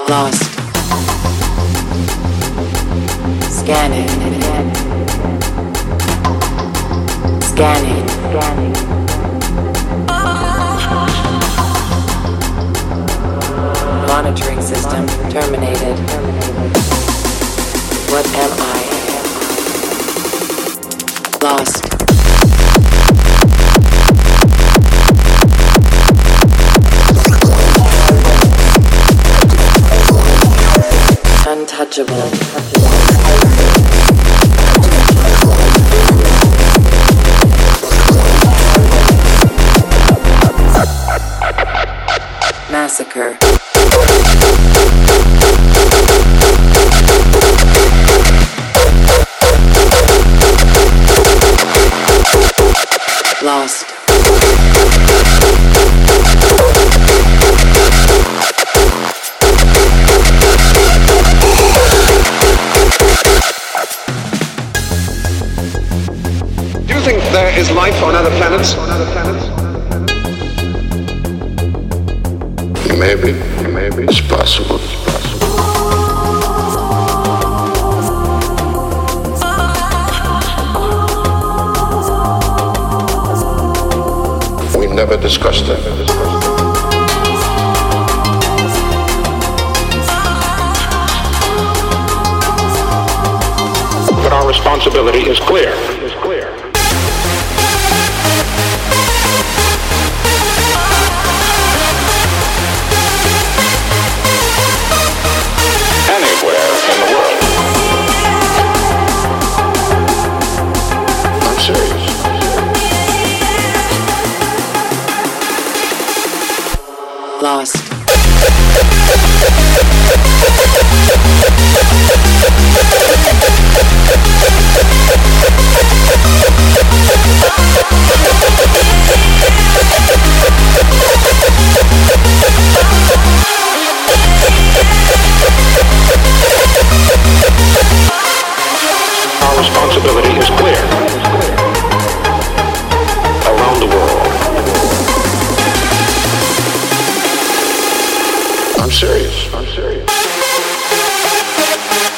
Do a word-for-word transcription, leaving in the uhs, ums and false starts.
Lost. Scanning. Scanning. Monitoring system terminated. What am I? Lost. Untouchable. Massacre. Lost. Do you think there is life on other planets? On other planets? Maybe, maybe it's possible. It's possible. We never discussed that. But our responsibility is clear. Is clear. Anywhere in the world. I'm serious. Lost. Our responsibility is clear. Around the world. I'm serious. I'm serious.